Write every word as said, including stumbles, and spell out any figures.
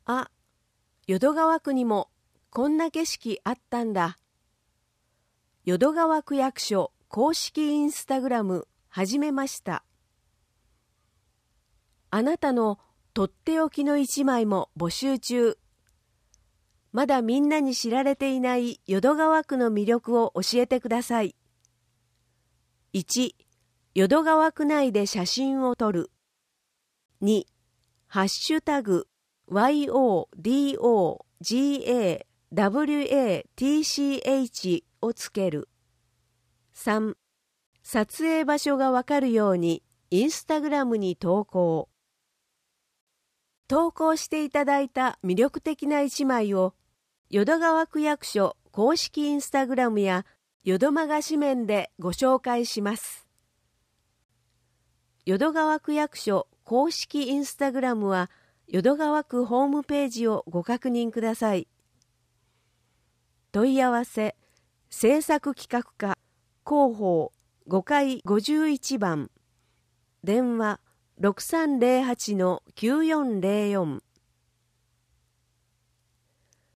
あ、淀川区にもこんな景色あったんだ。淀川区役所公式インスタグラム始めました。あなたのとっておきの一枚も募集中。まだみんなに知られていない淀川区の魅力を教えてください。いち、淀川区内で写真を撮る。に、ハッシュタグ ワイオーディーオージーエーダブリューエーティーシーエイチ をつける。さん、撮影場所がわかるようにインスタグラムに投稿。投稿していただいた魅力的な一枚を淀川区役所公式インスタグラムや淀まが紙面でご紹介します。淀川区役所公式インスタグラムは淀川区ホームページをご確認ください。問い合わせ、制作企画課広報ごかいごじゅういちばん、電話 ろくさんゼロはちのきゅうよんゼロよん